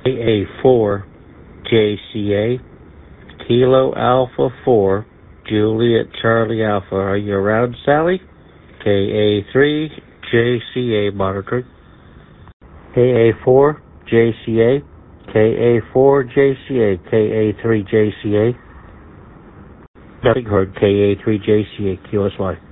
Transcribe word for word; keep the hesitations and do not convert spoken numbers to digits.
K A four J C A, Kilo Alpha four, Juliet Charlie Alpha. Are you around, Sally? K A three J C A monitoring. K A four J C A, K A four J C A, K A three J C A. Nothing heard. K A three J C A, Q S Y.